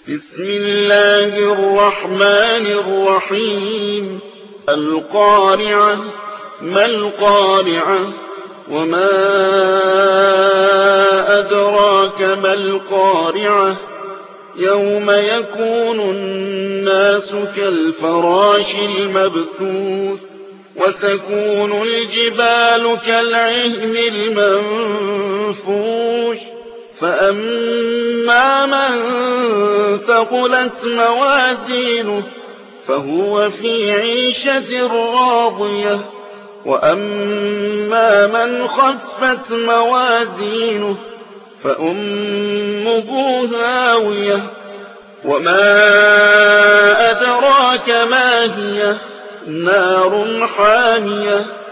بسم الله الرحمن الرحيم القارعة ما القارعة وما أدراك ما القارعة يوم يكون الناس كالفراش المبثوث وتكون الجبال كالعهن المنفوش فأما من ثقلت موازينه فهو في عيشة راضية وأما من خفت موازينه فأمه هاوية وما أدراك ما هي نار حامية